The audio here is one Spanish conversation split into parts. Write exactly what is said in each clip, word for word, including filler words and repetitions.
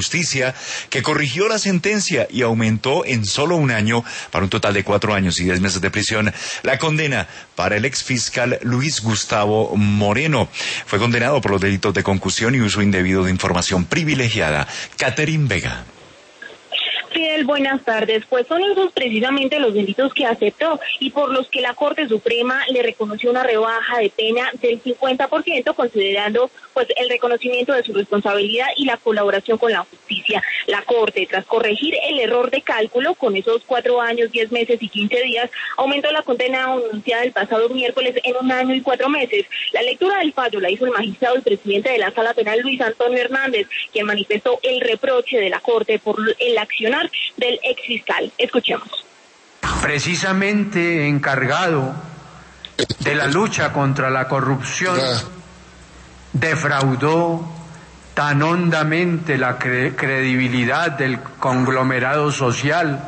Justicia, que corrigió la sentencia y aumentó en solo un año, para un total de cuatro años y diez meses de prisión, la condena para el exfiscal Luis Gustavo Moreno. Fue condenado por los delitos de concusión y uso indebido de información privilegiada. Catherine Vega. Fidel, buenas tardes. Pues son esos precisamente los delitos que aceptó y por los que la Corte Suprema le reconoció una rebaja de pena del cincuenta por ciento, considerando pues el reconocimiento de su responsabilidad y la colaboración con la justicia. La Corte, tras corregir el error de cálculo con esos cuatro años, diez meses y quince días, aumentó la condena anunciada el pasado miércoles en un año y cuatro meses. La lectura del fallo la hizo el magistrado y presidente de la Sala Penal, Luis Antonio Hernández, quien manifestó el reproche de la Corte por el accionar del exfiscal. Escuchemos. Precisamente encargado de la lucha contra la corrupción, defraudó tan hondamente la cre- credibilidad del conglomerado social.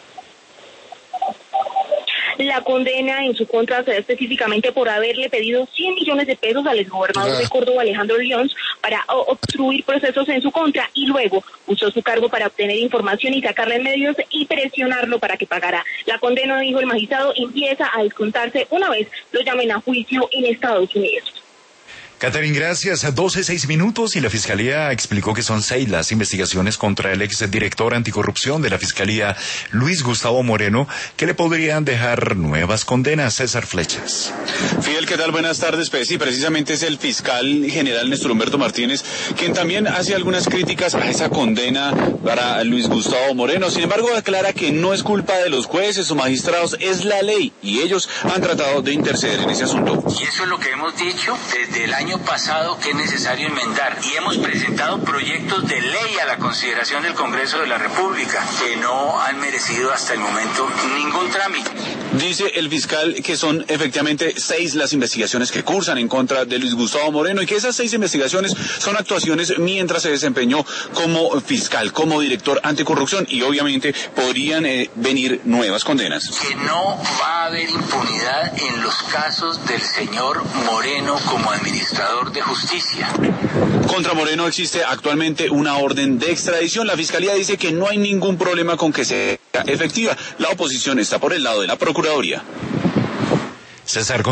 La condena en su contra se da específicamente por haberle pedido cien millones de pesos al exgobernador de Córdoba, Alejandro Lyons, para obstruir procesos en su contra, y luego usó su cargo para obtener información y sacarle medios y presionarlo para que pagara. La condena, dijo el magistrado, empieza a descontarse una vez lo llamen a juicio en Estados Unidos. Catherine, gracias. doce, seis minutos y la Fiscalía explicó que son seis las investigaciones contra el exdirector anticorrupción de la Fiscalía, Luis Gustavo Moreno, que le podrían dejar nuevas condenas. César Flechas. Fidel, ¿qué tal? Buenas tardes. Pues sí, precisamente es el fiscal general Néstor Humberto Martínez quien también hace algunas críticas a esa condena para Luis Gustavo Moreno. Sin embargo, aclara que no es culpa de los jueces o magistrados, es la ley, y ellos han tratado de interceder en ese asunto. Y eso es lo que hemos dicho desde el año pasado, que es necesario enmendar, y hemos presentado proyectos de ley a la consideración del Congreso de la República que no han merecido hasta el momento ningún trámite. Dice el fiscal que son efectivamente seis las investigaciones que cursan en contra de Luis Gustavo Moreno, y que esas seis investigaciones son actuaciones mientras se desempeñó como fiscal, como director anticorrupción, y obviamente podrían eh, venir nuevas condenas. Que no va a haber impunidad en los casos del señor Moreno como administrador de justicia. Contra Moreno existe actualmente una orden de extradición. La Fiscalía dice que no hay ningún problema con que sea efectiva. La oposición está por el lado de la Procuraduría. César.